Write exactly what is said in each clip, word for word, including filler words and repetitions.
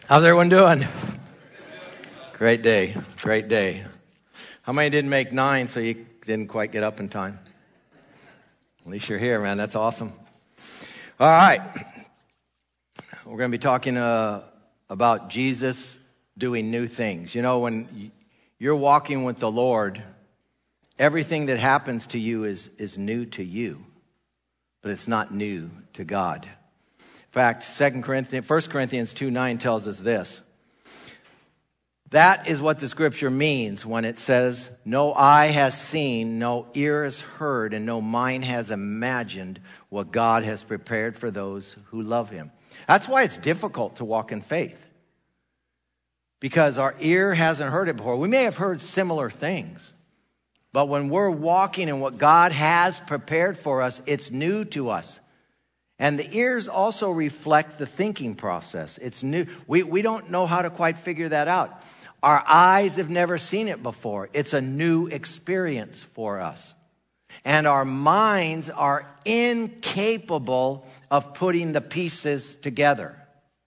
How's everyone doing? Great day. Great day. How many didn't make nine so you didn't quite get up in time? At least you're here, man. That's awesome. All right. We're going to be talking uh, about Jesus doing new things. You know, when you're walking with the Lord, everything that happens to you is, is new to you, but it's not new to God. In fact, Second Corinthians, First Corinthians two nine tells us this. That is what the scripture means when it says, no eye has seen, no ear has heard, and no mind has imagined what God has prepared for those who love him. That's why it's difficult to walk in faith. Because our ear hasn't heard it before. We may have heard similar things. But when we're walking in what God has prepared for us, it's new to us. And the ears also reflect the thinking process. It's new. We, we don't know how to quite figure that out. Our eyes have never seen it before. It's a new experience for us. And our minds are incapable of putting the pieces together.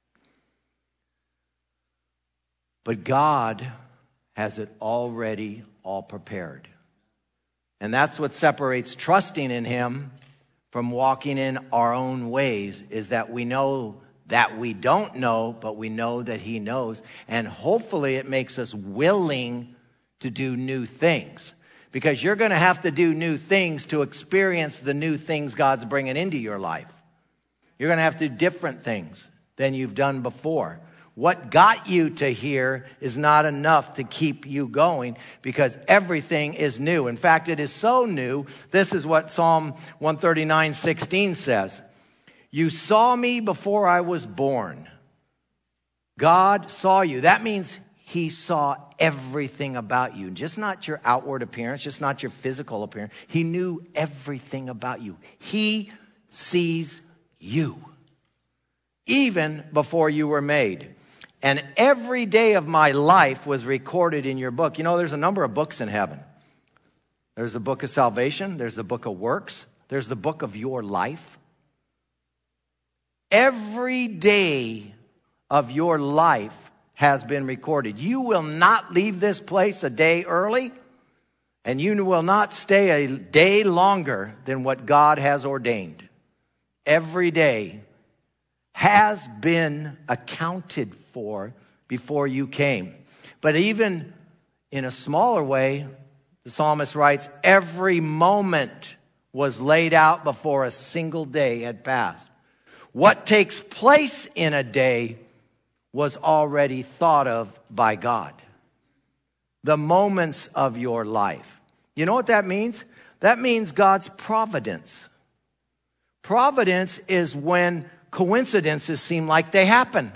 But God has it already all prepared. And that's what separates trusting in him from walking in our own ways, is that we know that we don't know, but we know that he knows. And hopefully it makes us willing to do new things. Because you're going to have to do new things to experience the new things God's bringing into your life. You're going to have to do different things than you've done before. What got you to here is not enough to keep you going, because everything is new. In fact, it is so new. This is what Psalm one thirty-nine sixteen says. You saw me before I was born. God saw you. That means he saw everything about you. Just not your outward appearance, just not your physical appearance. He knew everything about you. He sees you, even before you were made. And every day of my life was recorded in your book. You know, there's a number of books in heaven. There's the book of salvation. There's the book of works. There's the book of your life. Every day of your life has been recorded. You will not leave this place a day early, and you will not stay a day longer than what God has ordained. Every day has been accounted for before you came. But even in a smaller way, the psalmist writes, every moment was laid out before a single day had passed. What takes place in a day was already thought of by God. The moments of your life. You know what that means? That means God's providence. Providence is when coincidences seem like they happen.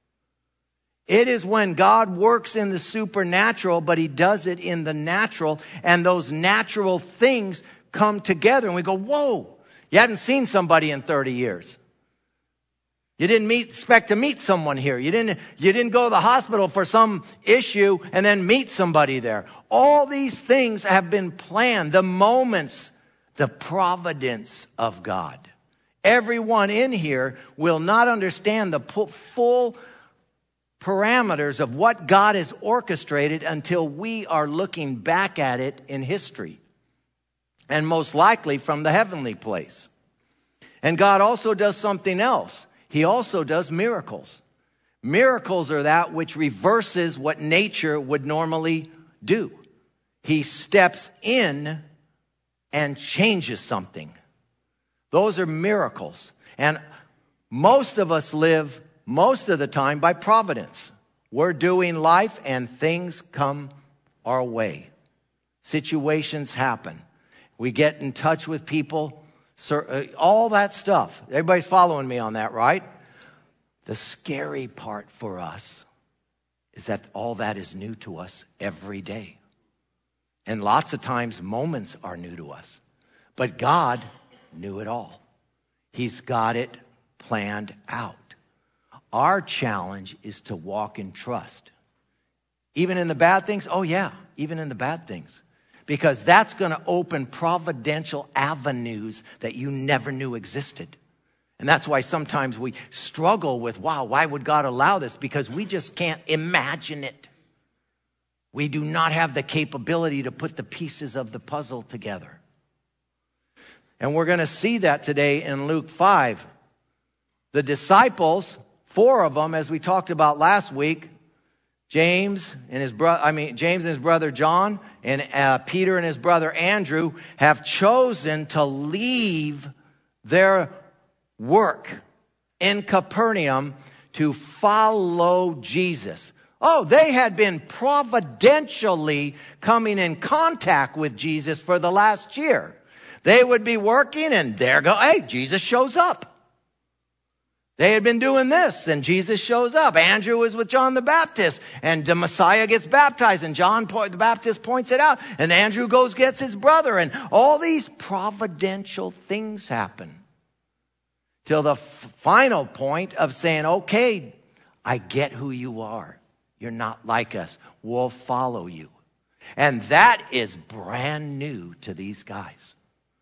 It is when God works in the supernatural, but he does it in the natural, and those natural things come together, and we go, whoa, you hadn't seen somebody in thirty years. You didn't meet, expect to meet someone here. You didn't, you didn't go to the hospital for some issue and then meet somebody there. All these things have been planned. The moments, the providence of God. Everyone in here will not understand the full parameters of what God has orchestrated until we are looking back at it in history. And most likely from the heavenly place. And God also does something else. He also does miracles. Miracles are that which reverses what nature would normally do. He steps in and changes something. Those are miracles. And most of us live most of the time by providence. We're doing life and things come our way. Situations happen. We get in touch with people. All that stuff. Everybody's following me on that, right? The scary part for us is that all that is new to us every day. And lots of times moments are new to us. But God knew it all. He's got it planned out. Our challenge is to walk in trust. Even in the bad things? Oh yeah, even in the bad things. Because that's going to open providential avenues that you never knew existed. And that's why sometimes we struggle with, wow, why would God allow this? Because we just can't imagine it. We do not have the capability to put the pieces of the puzzle together. And we're going to see that today in Luke five. The disciples, four of them, as we talked about last week, James and his brother, I mean, James and his brother John and uh, Peter and his brother Andrew have chosen to leave their work in Capernaum to follow Jesus. Oh, they had been providentially coming in contact with Jesus for the last year. They would be working and there go, hey, Jesus shows up. They had been doing this and Jesus shows up. Andrew was with John the Baptist and the Messiah gets baptized and John the Baptist points it out and Andrew goes gets his brother and all these providential things happen till the f- final point of saying, okay, I get who you are. You're not like us. We'll follow you. And that is brand new to these guys.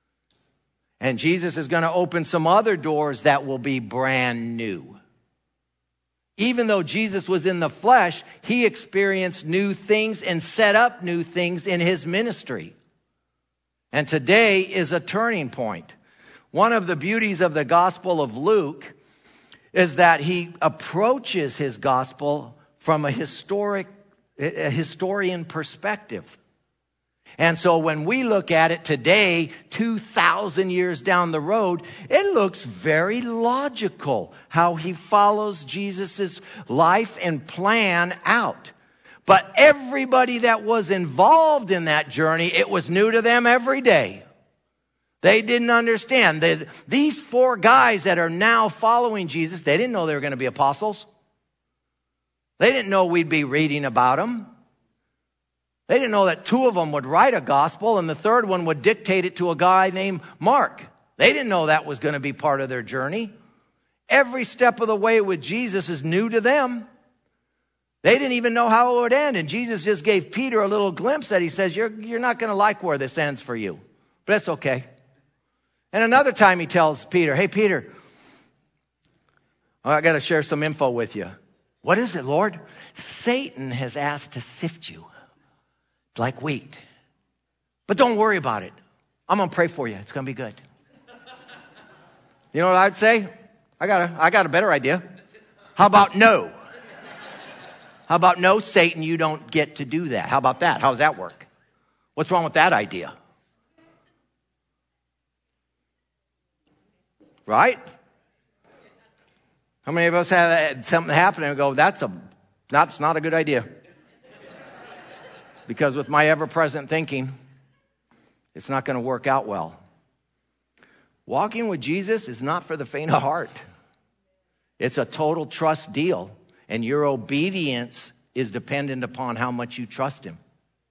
And Jesus is going to open some other doors that will be brand new. Even though Jesus was in the flesh, he experienced new things and set up new things in his ministry. And today is a turning point. One of the beauties of the Gospel of Luke is that he approaches his gospel from a historic, a historian perspective. And so when we look at it today, two thousand years down the road, it looks very logical how he follows Jesus' life and plan out. But everybody that was involved in that journey, it was new to them every day. They didn't understand that these four guys that are now following Jesus, they didn't know they were going to be apostles. They didn't know we'd be reading about them. They didn't know that two of them would write a gospel and the third one would dictate it to a guy named Mark. They didn't know that was going to be part of their journey. Every step of the way with Jesus is new to them. They didn't even know how it would end. And Jesus just gave Peter a little glimpse that he says, you're, you're not going to like where this ends for you. But that's okay. And another time he tells Peter, hey, Peter, I got to share some info with you. What is it, Lord? Satan has asked to sift you like wheat. But don't worry about it. I'm going to pray for you. It's going to be good. You know what I'd say? I got a, I got a better idea. How about no? How about no, Satan, you don't get to do that. How about that? How does that work? What's wrong with that idea? Right? How many of us have had something happen and go, that's a, that's not a good idea. Because with my ever-present thinking, it's not going to work out well. Walking with Jesus is not for the faint of heart. It's a total trust deal. And your obedience is dependent upon how much you trust him.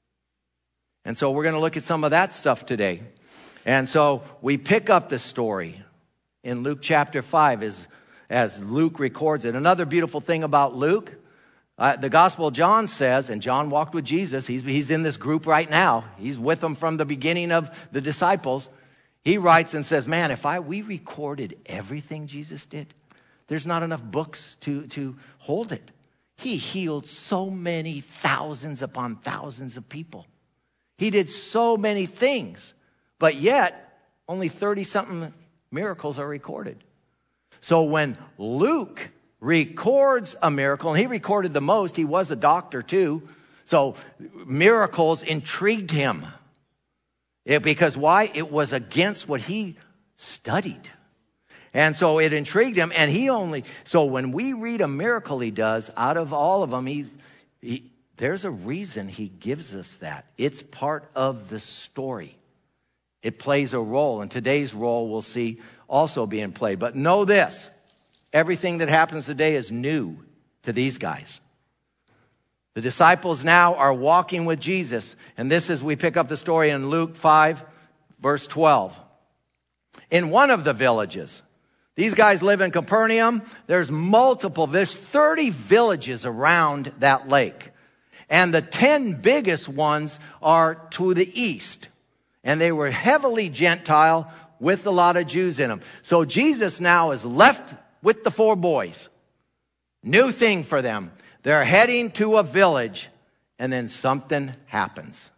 And so we're going to look at some of that stuff today. And so we pick up the story in Luke chapter five as, as Luke records it. Another beautiful thing about Luke, Uh, the Gospel of John says, and John walked with Jesus. He's, he's in this group right now. He's with them from the beginning of the disciples. He writes and says, man, if I we recorded everything Jesus did, there's not enough books to, to hold it. He healed so many thousands upon thousands of people. He did so many things, but yet only thirty-something miracles are recorded. So when Luke records a miracle, and he recorded the most. He was a doctor too. So miracles intrigued him. It, because why? It was against what he studied. And so it intrigued him. And he only, so when we read a miracle he does, out of all of them, he, he there's a reason he gives us that. It's part of the story. It plays a role. And today's role we'll see also being played. But know this. Everything that happens today is new to these guys. The disciples now are walking with Jesus. And this is, we pick up the story in Luke five, verse twelve. In one of the villages, these guys live in Capernaum. There's multiple, there's thirty villages around that lake. And the ten biggest ones are to the east. And they were heavily Gentile, with a lot of Jews in them. So Jesus now is left with the four boys. New thing for them. They're heading to a village, and then something happens.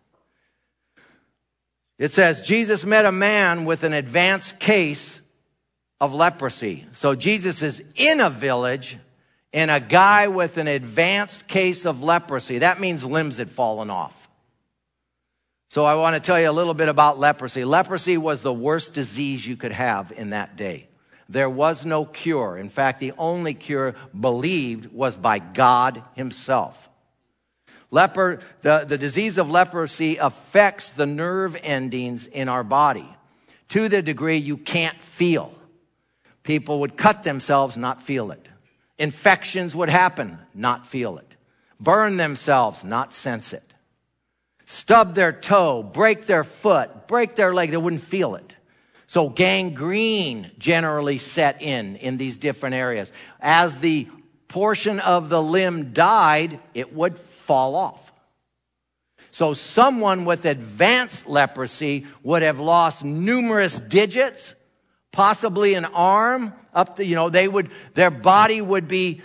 It says, Jesus met a man with an advanced case of leprosy. So Jesus is in a village, and a guy with an advanced case of leprosy. That means limbs had fallen off. So I want to tell you a little bit about leprosy. Leprosy was the worst disease you could have in that day. There was no cure. In fact, the only cure believed was by God himself. Leper, the, the disease of leprosy affects the nerve endings in our body to the degree you can't feel. People would cut themselves, not feel it. Infections would happen, not feel it. Burn themselves, not sense it. Stub their toe, break their foot, break their leg, they wouldn't feel it. So gangrene generally set in in these different areas. As the portion of the limb died, it would fall off. So someone with advanced leprosy would have lost numerous digits, possibly an arm up to, you know, they would, their body would be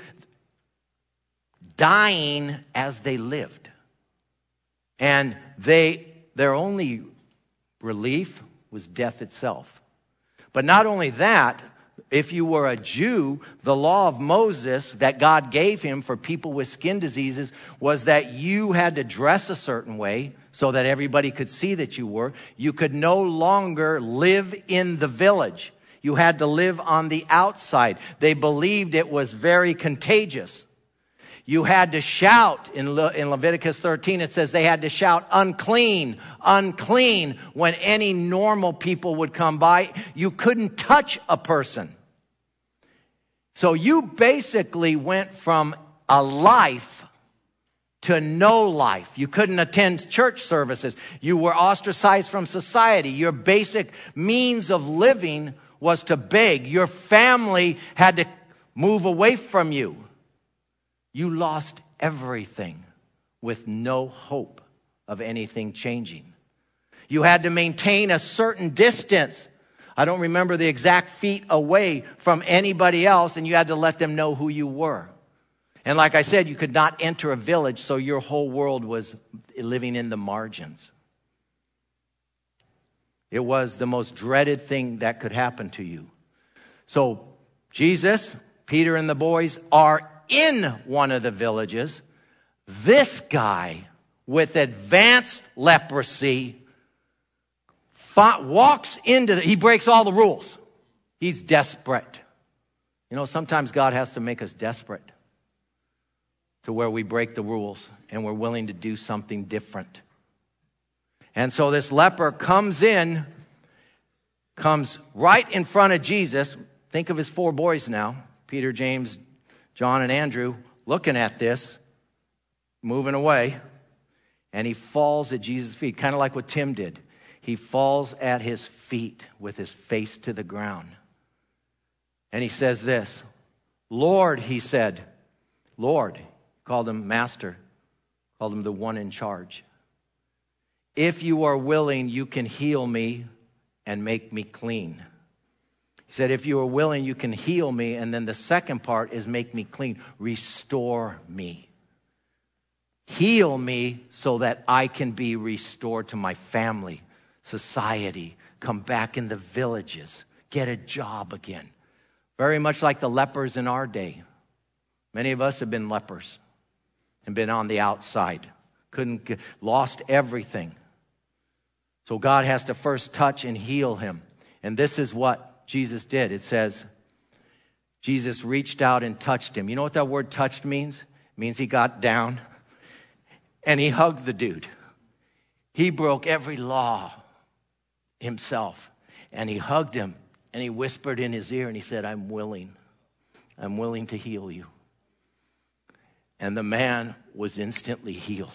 dying as they lived. And they, their only relief was death itself. But not only that, if you were a Jew, the law of Moses that God gave him for people with skin diseases was that you had to dress a certain way so that everybody could see that you were. You could no longer live in the village. You had to live on the outside. They believed it was very contagious. You had to shout. In, Le- in Leviticus thirteen, it says they had to shout, unclean, unclean, when any normal people would come by. You couldn't touch a person. So you basically went from a life to no life. You couldn't attend church services. You were ostracized from society. Your basic means of living was to beg. Your family had to move away from you. You lost everything with no hope of anything changing. You had to maintain a certain distance. I don't remember the exact feet away from anybody else, and you had to let them know who you were. And like I said, you could not enter a village, so your whole world was living in the margins. It was the most dreaded thing that could happen to you. So Jesus, Peter, and the boys are in one of the villages. This guy with advanced leprosy walks into the, he breaks all the rules. He's desperate. You know, sometimes God has to make us desperate to where we break the rules and we're willing to do something different. And so this leper comes in, comes right in front of Jesus. Think of his four boys now, Peter, James, John, and Andrew, looking at this, moving away, and he falls at Jesus' feet, kind of like what Tim did. He falls at his feet with his face to the ground. And he says this, Lord, he said, Lord, called him master, called him the one in charge. If you are willing, you can heal me and make me clean. He said, if you are willing, you can heal me. And then the second part is make me clean. Restore me. Heal me so that I can be restored to my family, society, come back in the villages, get a job again. Very much like the lepers in our day. Many of us have been lepers and been on the outside. Couldn't get, lost everything. So God has to first touch and heal him. And this is what Jesus did. It says, Jesus reached out and touched him. You know what that word touched means? It means he got down and he hugged the dude. He broke every law himself. And he hugged him and he whispered in his ear and he said, I'm willing. I'm willing to heal you. And the man was instantly healed.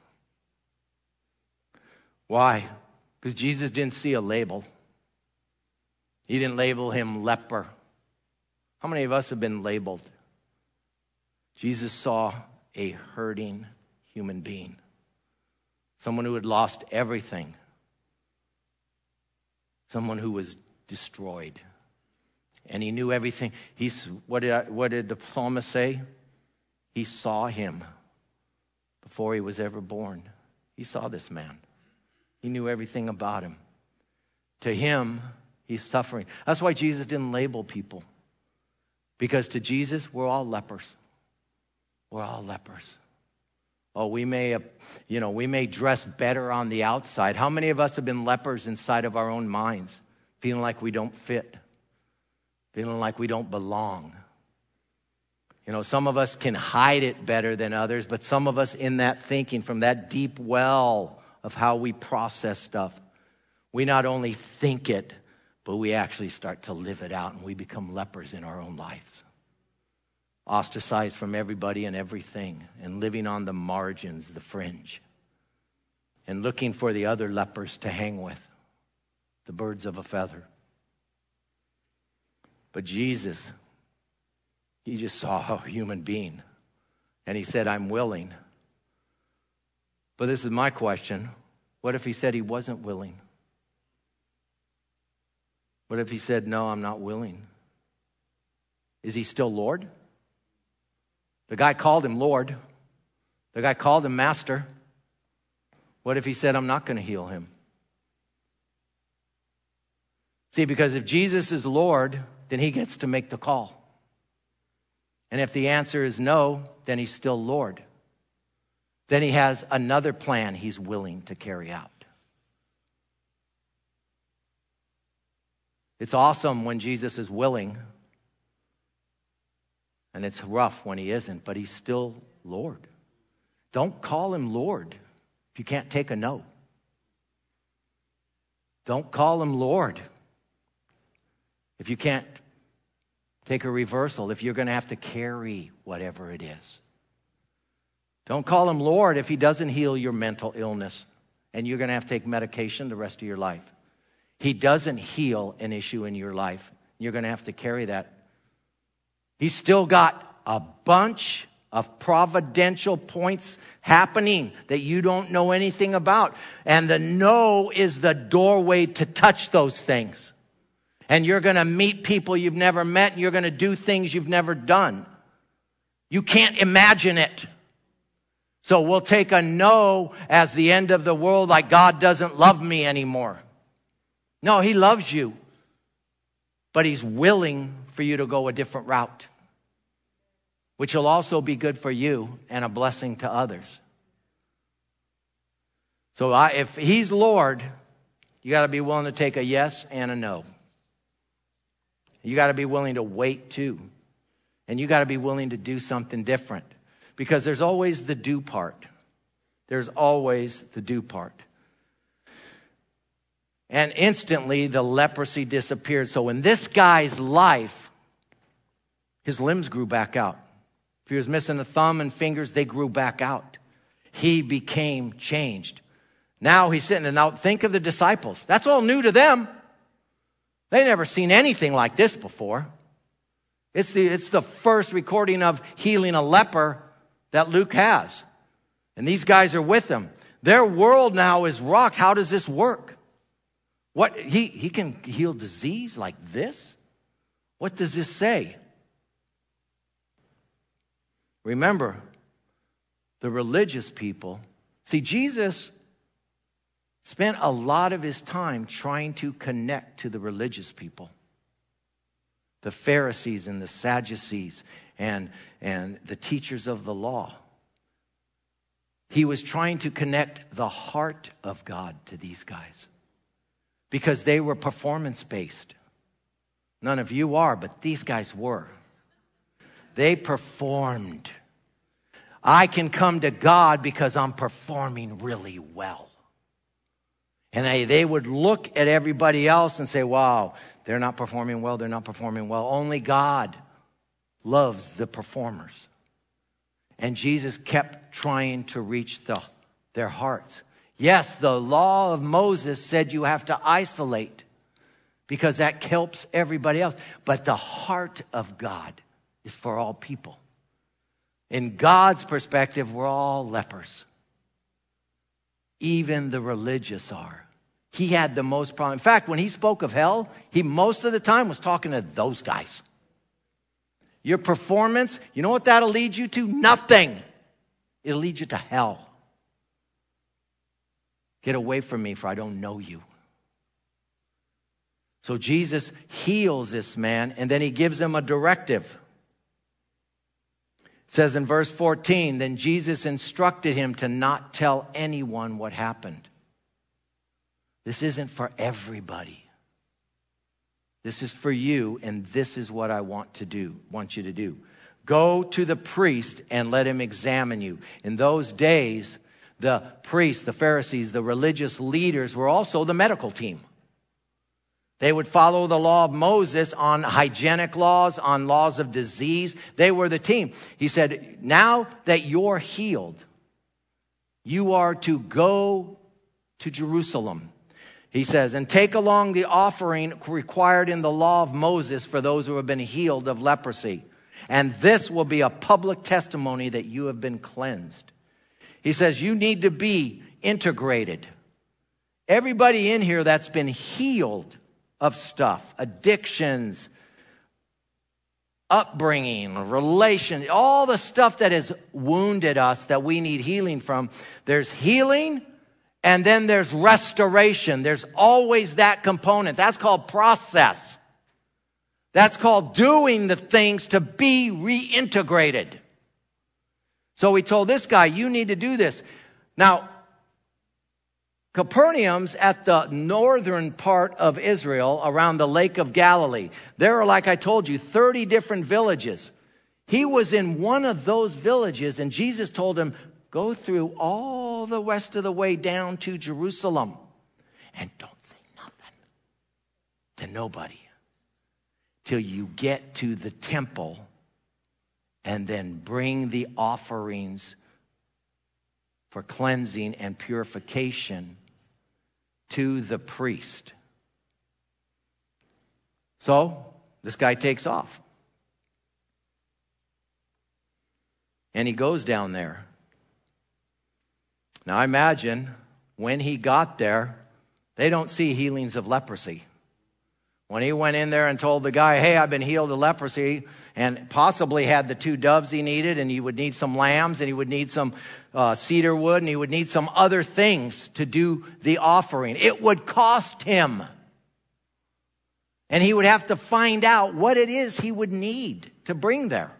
Why? Because Jesus didn't see a label. He didn't label him leper. How many of us have been labeled? Jesus saw a hurting human being. Someone who had lost everything. Someone who was destroyed. And he knew everything. He's, what did, I, what did the psalmist say? He saw him before he was ever born. He saw this man. He knew everything about him. To him, he's suffering. That's why Jesus didn't label people. Because to Jesus, we're all lepers. We're all lepers. Oh, we may, you know, we may dress better on the outside. How many of us have been lepers inside of our own minds, feeling like we don't fit, feeling like we don't belong? You know, some of us can hide it better than others, but some of us in that thinking, from that deep well of how we process stuff, we not only think it, but we actually start to live it out, and we become lepers in our own lives. Ostracized from everybody and everything, and living on the margins, the fringe, and looking for the other lepers to hang with, the birds of a feather. But Jesus, he just saw a human being, and he said, I'm willing. But this is my question. What if he said he wasn't willing? What if he said, no, I'm not willing? Is he still Lord? The guy called him Lord. The guy called him Master. What if he said, I'm not going to heal him? See, because if Jesus is Lord, then he gets to make the call. And if the answer is no, then he's still Lord. Then he has another plan he's willing to carry out. It's awesome when Jesus is willing. And it's rough when he isn't, but he's still Lord. Don't call him Lord if you can't take a no. Don't call him Lord if you can't take a reversal, if you're going to have to carry whatever it is. Don't call him Lord if he doesn't heal your mental illness and you're going to have to take medication the rest of your life. He doesn't heal an issue in your life. You're going to have to carry that. He's still got a bunch of providential points happening that you don't know anything about. And the no is the doorway to touch those things. And you're going to meet people you've never met. And you're going to do things you've never done. You can't imagine it. So we'll take a no as the end of the world, like God doesn't love me anymore. No, he loves you. But he's willing for you to go a different route, which will also be good for you and a blessing to others. So I, if he's Lord, you got to be willing to take a yes and a no. You got to be willing to wait too. And you got to be willing to do something different. Because there's always the do part. There's always the do part. And instantly the leprosy disappeared. So in this guy's life, his limbs grew back out. If he was missing a thumb and fingers, they grew back out. He became changed. Now he's sitting there. Now think of the disciples. That's all new to them. They've never seen anything like this before. It's the, it's the first recording of healing a leper that Luke has. And these guys are with him. Their world now is rocked. How does this work? What, he, he can heal disease like this? What does this say? Remember, the religious people. See, Jesus spent a lot of his time trying to connect to the religious people. The Pharisees and the Sadducees and, and the teachers of the law. He was trying to connect the heart of God to these guys. Because they were performance-based. None of you are, but these guys were. They performed. I can come to God because I'm performing really well. And they, they would look at everybody else and say, wow, they're not performing well, they're not performing well. Only God loves the performers. And Jesus kept trying to reach the, their hearts. Yes, the law of Moses said you have to isolate because that helps everybody else. But the heart of God is for all people. In God's perspective, we're all lepers. Even the religious are. he had the most problem. In fact, when he spoke of hell, he most of the time was talking to those guys. Your performance, you know what that'll lead you to? Nothing. It'll lead you to hell. Get away from me, for I don't know you. So Jesus heals this man, and then he gives him a directive. It says in verse fourteen, then Jesus instructed him to not tell anyone what happened. This isn't for everybody. This is for you, and this is what I want to do, want you to do. Go to the priest and let him examine you. In those days, the priests, the Pharisees, the religious leaders were also the medical team. They would follow the law of Moses on hygienic laws, on laws of disease. They were the team. He said, now that you're healed, you are to go to Jerusalem. He says, and take along the offering required in the law of Moses for those who have been healed of leprosy. And this will be a public testimony that you have been cleansed. He says, you need to be integrated. Everybody in here that's been healed of stuff, addictions, upbringing, relation, all the stuff that has wounded us that we need healing from. There's healing and then there's restoration. There's always that component. That's called process. That's called doing the things to be reintegrated. So we told this guy, you need to do this. Now, Capernaum's at the northern part of Israel around the Lake of Galilee. There are, like I told you, thirty different villages. He was in one of those villages, and Jesus told him, go through all the rest of the way down to Jerusalem and don't say nothing to nobody till you get to the temple, and then bring the offerings for cleansing and purification to the priest. So this guy takes off. And he goes down there. Now I imagine when he got there, they don't see healings of leprosy. When he went in there and told the guy, hey, I've been healed of leprosy, and possibly had the two doves he needed, and he would need some lambs, and he would need some uh, cedar wood, and he would need some other things to do the offering. It would cost him. And he would have to find out what it is he would need to bring there.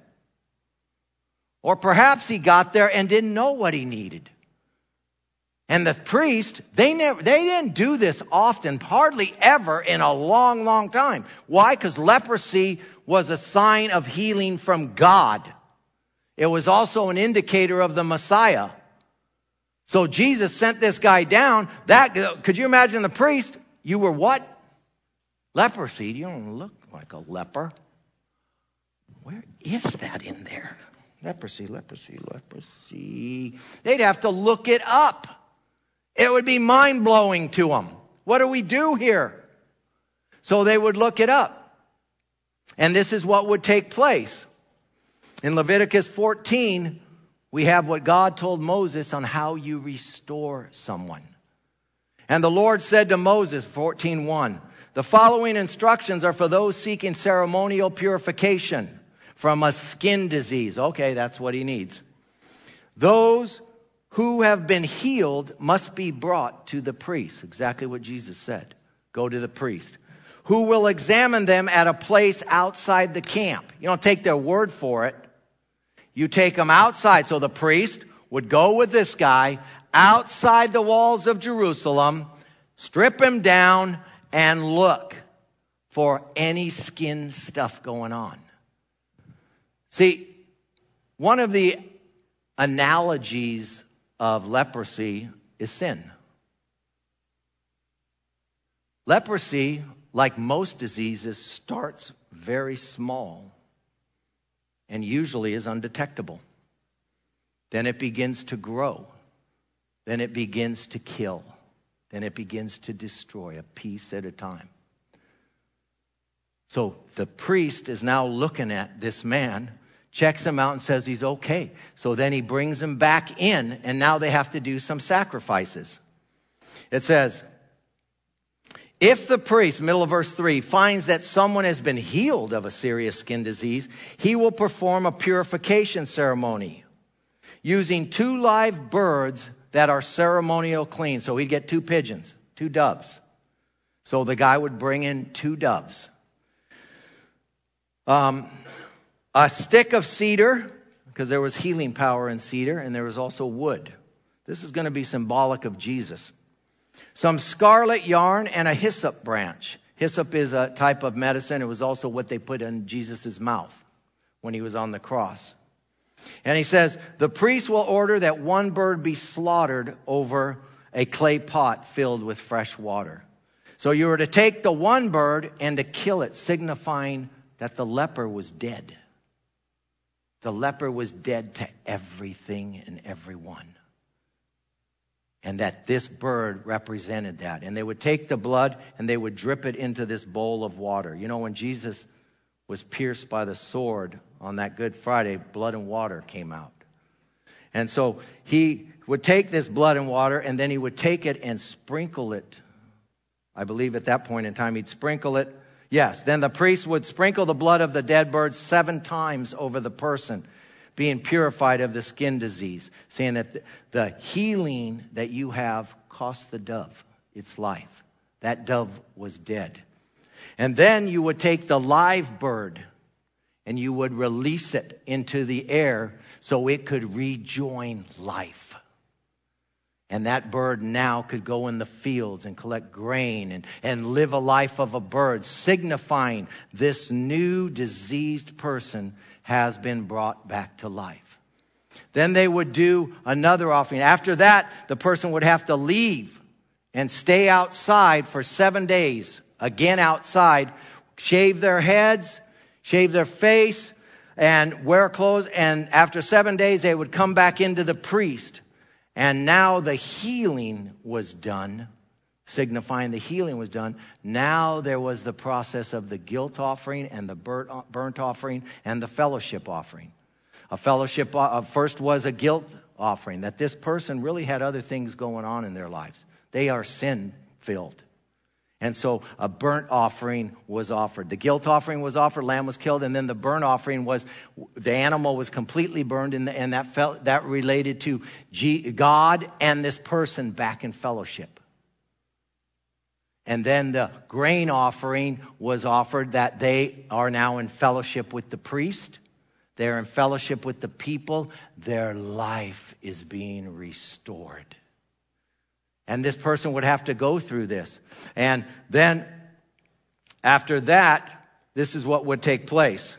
Or perhaps he got there and didn't know what he needed. And the priest, they never, they didn't do this often, hardly ever in a long, long time. Why? Because leprosy was a sign of healing from God. It was also an indicator of the Messiah. So Jesus sent this guy down. That, could you imagine the priest? You were what? Leprosy. You don't look like a leper. Where is that in there? Leprosy, leprosy, leprosy. They'd have to look it up. It would be mind-blowing to them. What do we do here? So they would look it up. And this is what would take place. In Leviticus fourteen, we have what God told Moses on how you restore someone. And the Lord said to Moses, fourteen one, the following instructions are for those seeking ceremonial purification from a skin disease. Okay, that's what he needs. Those who have been healed must be brought to the priest. Exactly what Jesus said. Go to the priest, who will examine them at a place outside the camp. You don't take their word for it. You take them outside. So the priest would go with this guy outside the walls of Jerusalem, strip him down, and look for any skin stuff going on. See, one of the analogies of leprosy is sin. Leprosy, like most diseases, starts very small and usually is undetectable. Then it begins to grow. Then it begins to kill. Then it begins to destroy a piece at a time. So the priest is now looking at this man, checks him out and says he's okay. So then he brings him back in, and now they have to do some sacrifices. It says, If the priest, middle of verse three, finds that someone has been healed of a serious skin disease, he will perform a purification ceremony using two live birds that are ceremonial clean. So he'd get two pigeons, two doves. So the guy would bring in two doves. Um, a stick of cedar, because there was healing power in cedar, and there was also wood. This is going to be symbolic of Jesus. Some scarlet yarn and a hyssop branch. Hyssop is a type of medicine. It was also what they put in Jesus' mouth when he was on the cross. And he says, the priest will order that one bird be slaughtered over a clay pot filled with fresh water. So you were to take the one bird and to kill it, signifying that the leper was dead. The leper was dead to everything and everyone. And that this bird represented that. And they would take the blood and they would drip it into this bowl of water. You know, when Jesus was pierced by the sword on that Good Friday, blood and water came out. And so he would take this blood and water and then he would take it and sprinkle it. I believe at that point in time he'd sprinkle it. Yes, then the priest would sprinkle the blood of the dead bird seven times over the person, being purified of the skin disease, saying that the healing that you have cost the dove its life. That dove was dead. And then you would take the live bird and you would release it into the air so it could rejoin life. And that bird now could go in the fields and collect grain and, and live a life of a bird, signifying this new diseased person has been brought back to life. Then they would do another offering. After that, the person would have to leave and stay outside for seven days. Again outside, shave their heads, shave their face, and wear clothes. And after seven days, they would come back into the priest. And now the healing was done, signifying the healing was done. Now there was the process of the guilt offering and the burnt offering and the fellowship offering. A fellowship uh, first was a guilt offering, that this person really had other things going on in their lives. They are sin-filled. And so a burnt offering was offered. The guilt offering was offered, lamb was killed, and then the burnt offering was, the animal was completely burned, and, the, and that felt, that related to G, God and this person back in fellowship. And then the grain offering was offered, that they are now in fellowship with the priest. They're in fellowship with the people. Their life is being restored. And this person would have to go through this. And then after that, this is what would take place.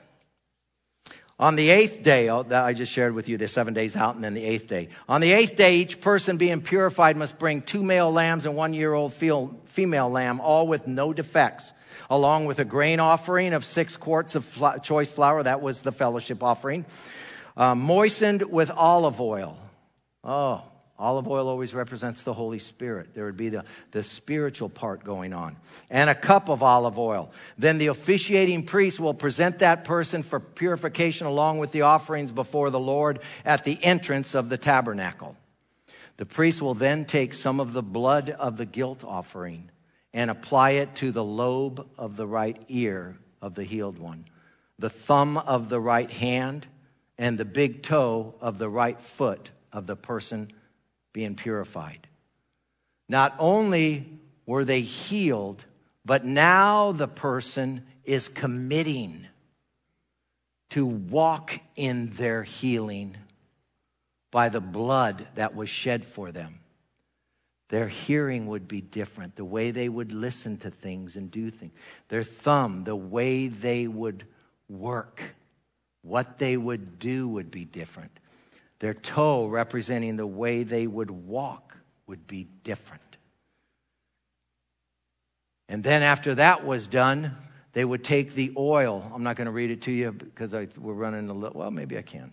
On the eighth day, oh, that I just shared with you, the seven days out and then the eighth day. On the eighth day, each person being purified must bring two male lambs and one year old female lamb, all with no defects, along with a grain offering of six quarts of fl- choice flour. That was the fellowship offering. Uh, moistened with olive oil. Oh, olive oil always represents the Holy Spirit. There would be the, the spiritual part going on. And a cup of olive oil. Then the officiating priest will present that person for purification along with the offerings before the Lord at the entrance of the tabernacle. The priest will then take some of the blood of the guilt offering and apply it to the lobe of the right ear of the healed one, the thumb of the right hand, and the big toe of the right foot of the person being purified. Not only were they healed, but now the person is committing to walk in their healing by the blood that was shed for them. Their hearing would be different, the way they would listen to things and do things. Their thumb, the way they would work, what they would do would be different. Their toe, representing the way they would walk, would be different. And then after that was done, they would take the oil. I'm not going to read it to you because I, we're running a little, well, maybe I can.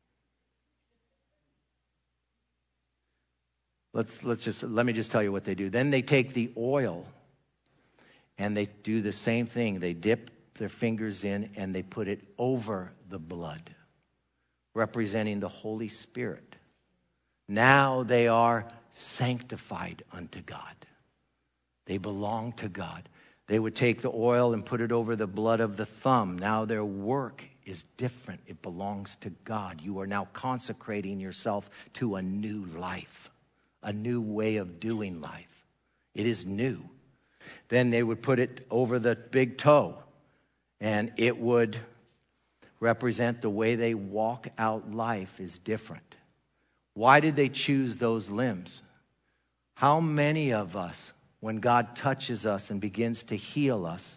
Let's let's just let me just tell you what they do. Then they take the oil and they do the same thing. They dip their fingers in and they put it over the blood, representing the Holy Spirit. Now they are sanctified unto God. They belong to God. They would take the oil and put it over the blood of the thumb. Now their work is different. It belongs to God. You are now consecrating yourself to a new life, a new way of doing life. It is new. Then they would put it over the big toe, and it would represent the way they walk out life is different. Why did they choose those limbs? How many of us, when God touches us and begins to heal us,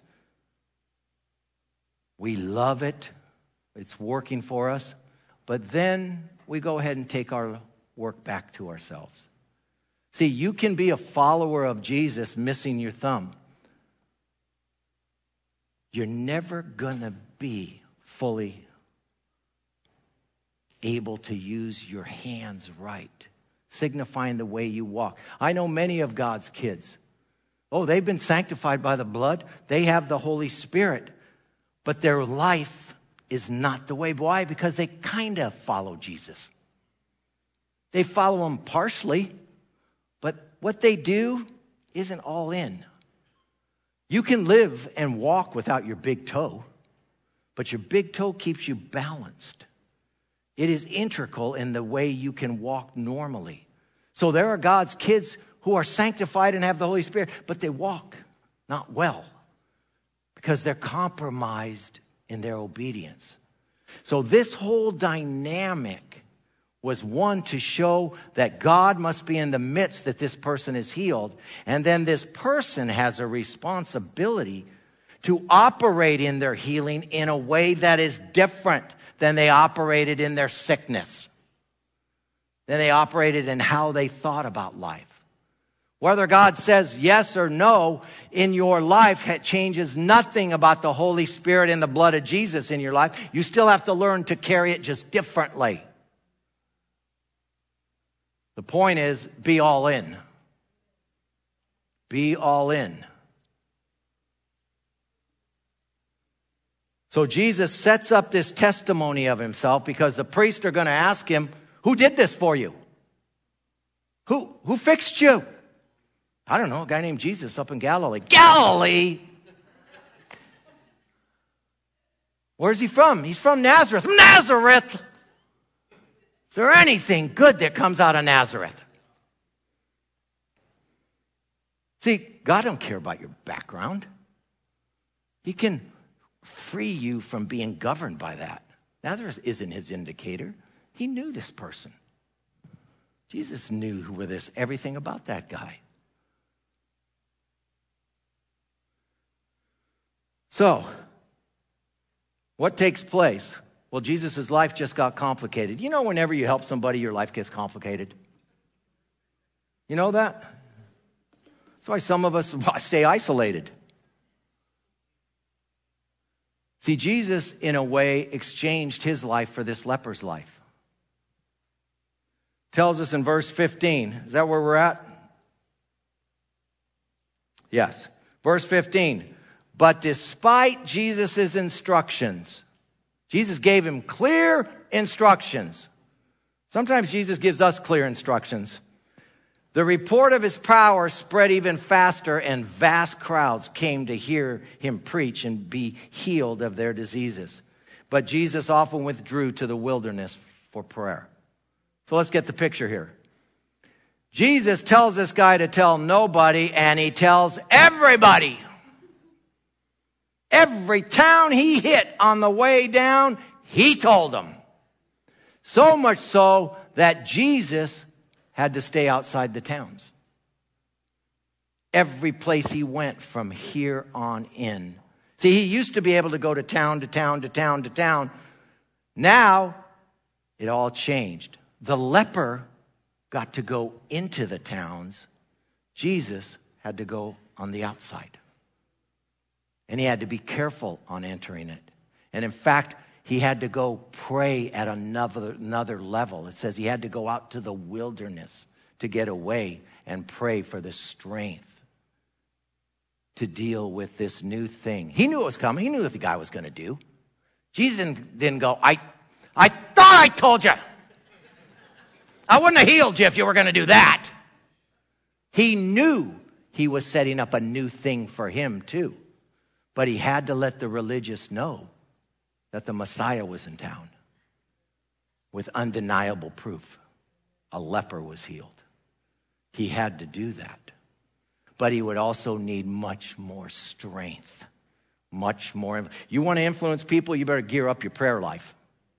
we love it, it's working for us, but then we go ahead and take our work back to ourselves. See, you can be a follower of Jesus missing your thumb. You're never gonna be fully able to use your hands right, signifying the way you walk. I know many of God's kids. Oh, they've been sanctified by the blood. They have the Holy Spirit. But their life is not the way. Why? Because they kind of follow Jesus. They follow him partially, but what they do isn't all in. You can live and walk without your big toe, but your big toe keeps you balanced. It is integral in the way you can walk normally. So there are God's kids who are sanctified and have the Holy Spirit, but they walk not well because they're compromised in their obedience. So this whole dynamic was one to show that God must be in the midst that this person is healed. And then this person has a responsibility to operate in their healing in a way that is different than they operated in their sickness, than they operated in how they thought about life. Whether God says yes or no in your life changes nothing about the Holy Spirit and the blood of Jesus in your life. You still have to learn to carry it just differently. The point is, be all in. Be all in. So Jesus sets up this testimony of himself because the priests are going to ask him, who did this for you? Who, who fixed you? I don't know, a guy named Jesus up in Galilee. Galilee? Where's he from? He's from Nazareth. Nazareth! Is there anything good that comes out of Nazareth? See, God don't care about your background. He can free you from being governed by that. Nazareth isn't his indicator. He knew this person. Jesus knew who were this, everything about that guy. So, what takes place? Well, Jesus' life just got complicated. You know, whenever you help somebody, your life gets complicated. You know that? That's why some of us stay isolated. See, Jesus, in a way, exchanged his life for this leper's life. Tells us in verse fifteen. Is that where we're at? Yes. Verse fifteen. But despite Jesus' instructions, Jesus gave him clear instructions. Sometimes Jesus gives us clear instructions. The report of his power spread even faster, and vast crowds came to hear him preach and be healed of their diseases. But Jesus often withdrew to the wilderness for prayer. So let's get the picture here. Jesus tells this guy to tell nobody, and he tells everybody. Every town he hit on the way down, he told them. So much so that Jesus had to stay outside the towns. Every place he went from here on in. See, he used to be able to go to town to town to town to town. Now, it all changed. The leper got to go into the towns. Jesus had to go on the outside. And he had to be careful on entering it. And in fact, he had to go pray at another, another level. It says he had to go out to the wilderness to get away and pray for the strength to deal with this new thing. He knew it was coming. He knew what the guy was going to do. Jesus didn't go, I, I thought I told you. I wouldn't have healed you if you were going to do that. He knew he was setting up a new thing for him too. But he had to let the religious know that the Messiah was in town with undeniable proof. A leper was healed. He had to do that. But he would also need much more strength. Much more. You want to influence people, you better gear up your prayer life.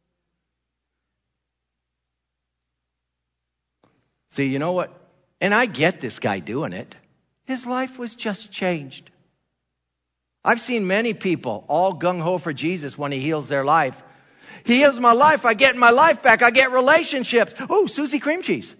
See, you know what? And I get this guy doing it. His life was just changed. I've seen many people all gung-ho for Jesus when he heals their life. He heals my life. I get my life back. I get relationships. Oh, Susie Cream Cheese.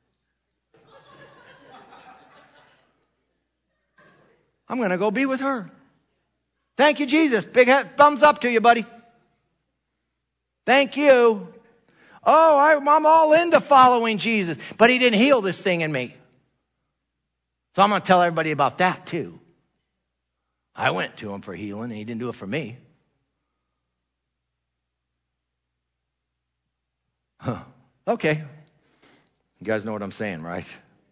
I'm going to go be with her. Thank you, Jesus. Big thumbs up to you, buddy. Thank you. Oh, I, I'm all into following Jesus. But he didn't heal this thing in me. So I'm going to tell everybody about that too. I went to him for healing and he didn't do it for me. Huh. Okay. You guys know what I'm saying, right?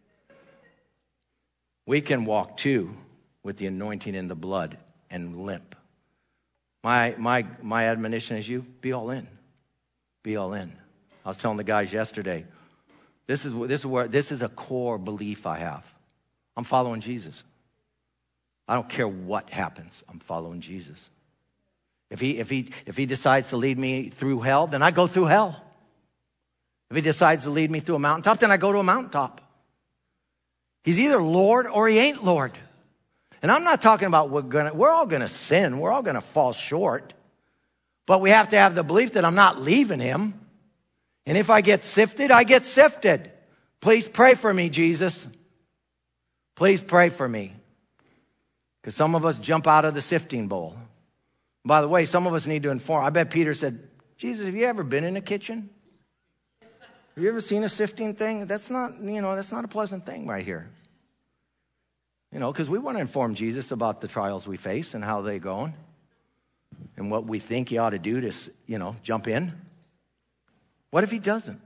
We can walk too with the anointing in the blood and limp. My my my admonition is you, be all in. Be all in. I was telling the guys yesterday, this is this is where this is a core belief I have. I'm following Jesus. I don't care what happens. I'm following Jesus. If he if he if he decides to lead me through hell, then I go through hell. If he decides to lead me through a mountaintop, then I go to a mountaintop. He's either Lord or he ain't Lord. And I'm not talking about we're gonna we're all gonna sin. We're all gonna fall short. But we have to have the belief that I'm not leaving him. And if I get sifted, I get sifted. Please pray for me, Jesus. Please pray for me. Because some of us jump out of the sifting bowl. By the way, some of us need to inform. I bet Peter said, Jesus, have you ever been in a kitchen? Have you ever seen a sifting thing? That's not, you know, that's not a pleasant thing right here. You know, because we want to inform Jesus about the trials we face and how they're going. And what we think he ought to do to, you know, jump in. What if he doesn't?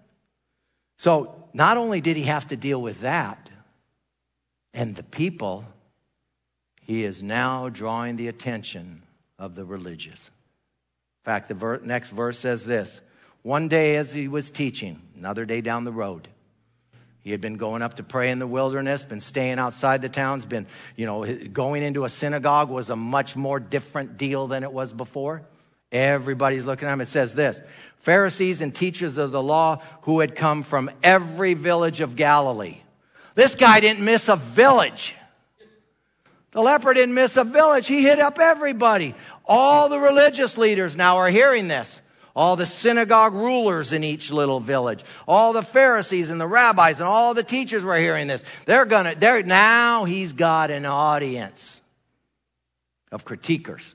So not only did he have to deal with that and the people, he is now drawing the attention of the religious. In fact, the ver- next verse says this. One day as he was teaching, another day down the road, he had been going up to pray in the wilderness, been staying outside the towns, been, you know, going into a synagogue was a much more different deal than it was before. Everybody's looking at him. It says this, Pharisees and teachers of the law who had come from every village of Galilee. This guy didn't miss a village. The leper didn't miss a village. He hit up everybody. All the religious leaders now are hearing this. All the synagogue rulers in each little village. All the Pharisees and the rabbis and all the teachers were hearing this. They're gonna, they're, now he's got an audience of critiquers.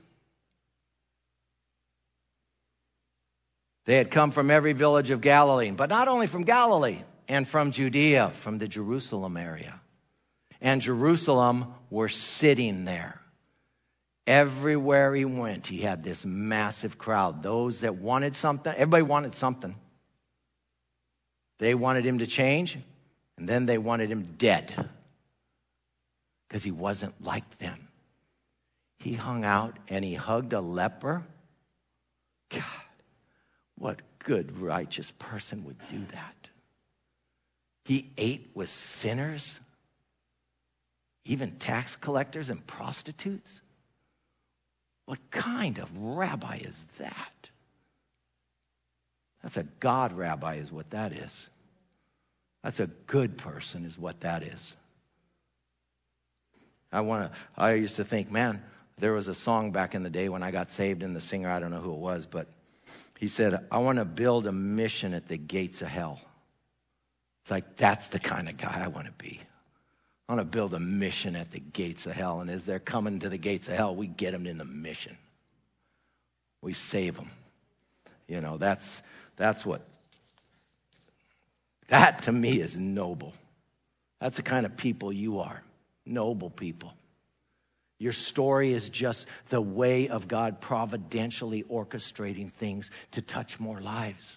They had come from every village of Galilee, but not only from Galilee and from Judea, from the Jerusalem area. And Jerusalem were sitting there. Everywhere he went, he had this massive crowd. Those that wanted something, everybody wanted something. They wanted him to change, and then they wanted him dead. Because he wasn't like them. He hung out and he hugged a leper. God, what good, righteous person would do that? He ate with sinners, even tax collectors and prostitutes. What kind of rabbi is that? That's a God rabbi is what that is. That's a good person is what that is. I want to, I used to think, man, there was a song back in the day when I got saved and the singer, I don't know who it was, but he said, I want to build a mission at the gates of hell. It's like, that's the kind of guy I want to be. I want to build a mission at the gates of hell. And as they're coming to the gates of hell, we get them in the mission. We save them. You know, that's, that's what, that to me is noble. That's the kind of people you are. Noble people. Your story is just the way of God providentially orchestrating things to touch more lives.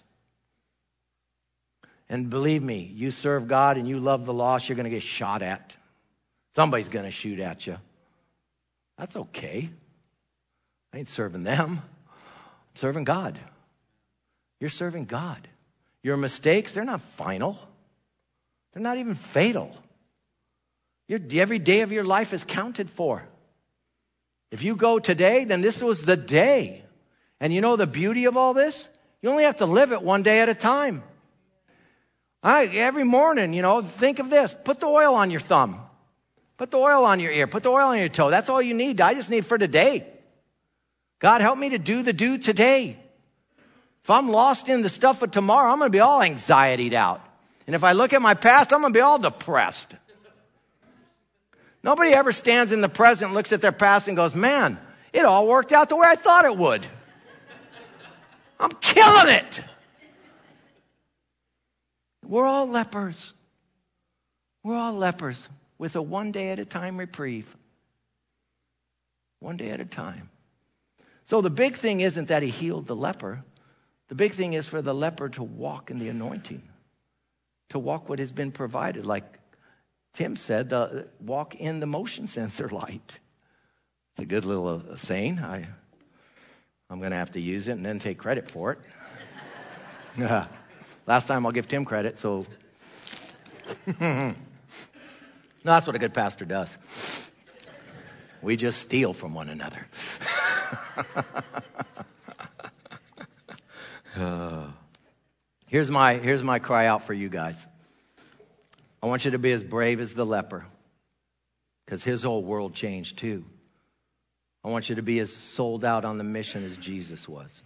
And believe me, you serve God and you love the lost, you're going to get shot at. Somebody's going to shoot at you. That's okay. I ain't serving them. I'm serving God. You're serving God. Your mistakes, they're not final. They're not even fatal. Your, every day of your life is counted for. If you go today, then this was the day. And you know the beauty of all this? You only have to live it one day at a time. All right, every morning, you know, think of this. Put the oil on your thumb. Put the oil on your ear. Put the oil on your toe. That's all you need. I just need for today. God, help me to do the do today. If I'm lost in the stuff of tomorrow, I'm going to be all anxietied out. And if I look at my past, I'm going to be all depressed. Nobody ever stands in the present, looks at their past and goes, man, it all worked out the way I thought it would. I'm killing it. We're all lepers. We're all lepers with a one day at a time reprieve. One day at a time. So the big thing isn't that he healed the leper. The big thing is for the leper to walk in the anointing, to walk what has been provided. Like Tim said, the, walk in the motion sensor light. It's a good little uh, saying. I, I'm going to have to use it and then take credit for it. Last time I'll give Tim credit, so. No, that's what a good pastor does. We just steal from one another. uh, here's my here's my cry out for you guys. I want you to be as brave as the leper, because his whole world changed too. I want you to be as sold out on the mission as Jesus was.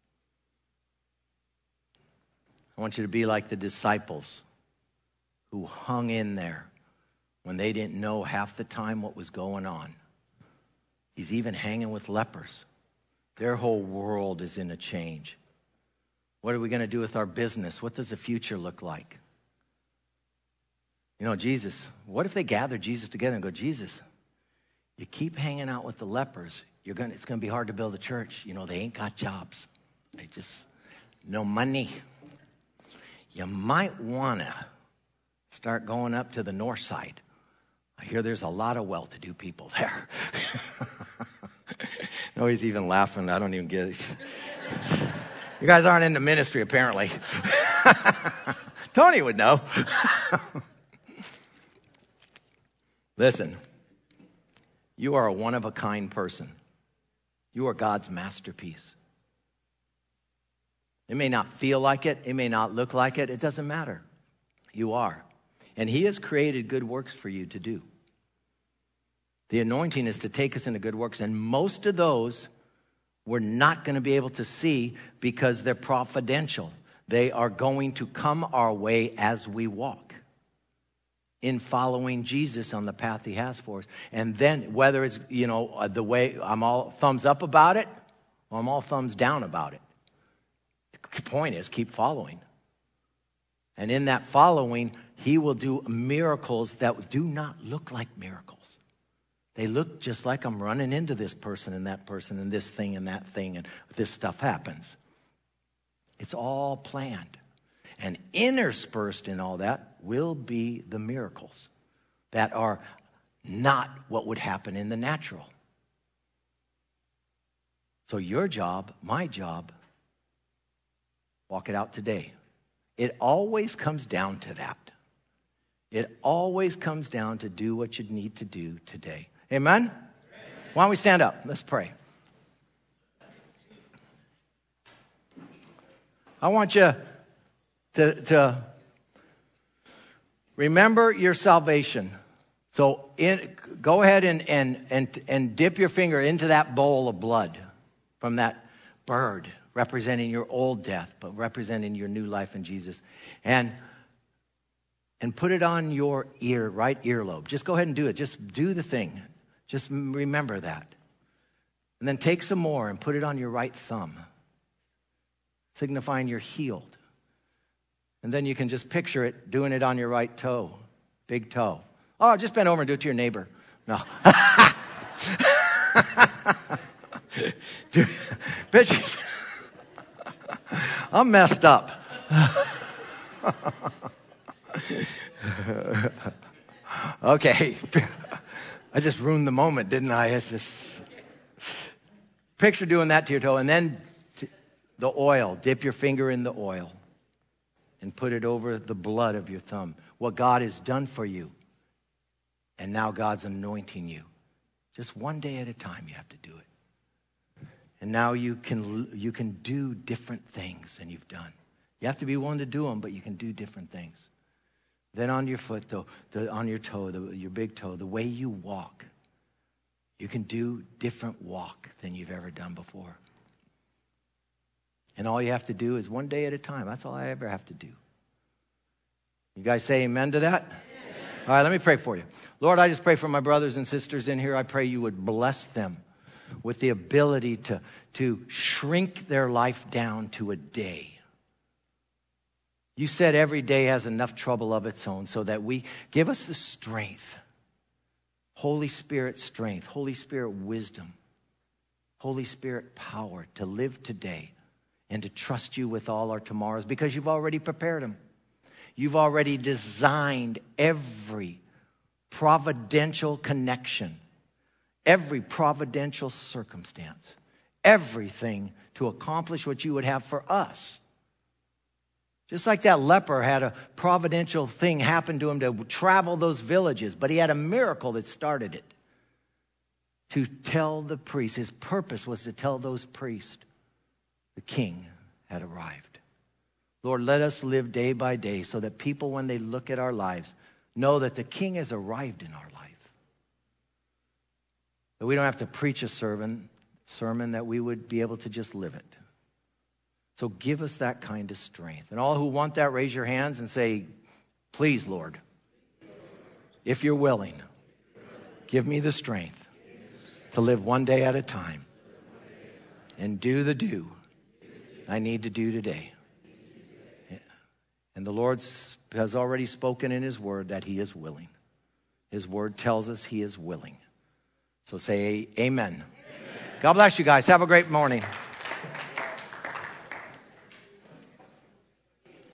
I want you to be like the disciples who hung in there when they didn't know half the time what was going on. He's even hanging with lepers. Their whole world is in a change. What are we going to do with our business? What does the future look like? You know, Jesus, what if they gather Jesus together and go, Jesus, you keep hanging out with the lepers, you're gonna, it's going to be hard to build a church. You know, they ain't got jobs. They just, no money. You might want to start going up to the north side. I hear there's a lot of well-to-do people there. No, he's even laughing. I don't even get it. You guys aren't into ministry, apparently. Tony would know. Listen, you are a one-of-a-kind person. You are God's masterpiece. It may not feel like it. It may not look like it. It doesn't matter. You are. And he has created good works for you to do. The anointing is to take us into good works. And most of those we're not going to be able to see because they're providential. They are going to come our way as we walk in following Jesus on the path he has for us. And then whether it's, you know, the way I'm all thumbs up about it or I'm all thumbs down about it. The point is, keep following. And in that following, he will do miracles that do not look like miracles. They look just like I'm running into this person and that person and this thing and that thing and this stuff happens. It's all planned. And interspersed in all that will be the miracles that are not what would happen in the natural. So your job, my job, walk it out today. It always comes down to that. It always comes down to do what you need to do today. Amen? Why don't we stand up? Let's pray. I want you to, to remember your salvation. So in, go ahead and, and, and, and dip your finger into that bowl of blood from that bird, representing your old death, but representing your new life in Jesus. And, and put it on your ear, right earlobe. Just go ahead and do it. Just do the thing. Just remember that. And then take some more and put it on your right thumb, signifying you're healed. And then you can just picture it doing it on your right toe, big toe. Oh, just bend over and do it to your neighbor. No. Dude, pictures. I'm messed up. Okay. I just ruined the moment, didn't I? It's just picture doing that to your toe, and then t- the oil. Dip your finger in the oil and put it over the blood of your thumb. What God has done for you, and now God's anointing you. Just one day at a time, you have to do it. And now you can you can do different things than you've done. You have to be willing to do them, but you can do different things. Then on your foot, the, the, on your toe, the, your big toe, the way you walk, you can do different walk than you've ever done before. And all you have to do is one day at a time. That's all I ever have to do. You guys say amen to that? Amen. All right, let me pray for you. Lord, I just pray for my brothers and sisters in here. I pray you would bless them with the ability to, to shrink their life down to a day. You said every day has enough trouble of its own, so that we give us the strength, Holy Spirit strength, Holy Spirit wisdom, Holy Spirit power to live today and to trust you with all our tomorrows, because you've already prepared them. You've already designed every providential connection, every providential circumstance, everything to accomplish what you would have for us. Just like that leper had a providential thing happen to him to travel those villages, but he had a miracle that started it. To tell the priests, his purpose was to tell those priests the king had arrived. Lord, let us live day by day so that people, when they look at our lives, know that the king has arrived in our life. That we don't have to preach a sermon, sermon that we would be able to just live it. So give us that kind of strength. And all who want that, raise your hands and say, please, Lord, if you're willing, give me the strength to live one day at a time and do the do I need to do today. And the Lord has already spoken in his word that he is willing. His word tells us he is willing. So say amen. Amen. God bless you guys. Have a great morning.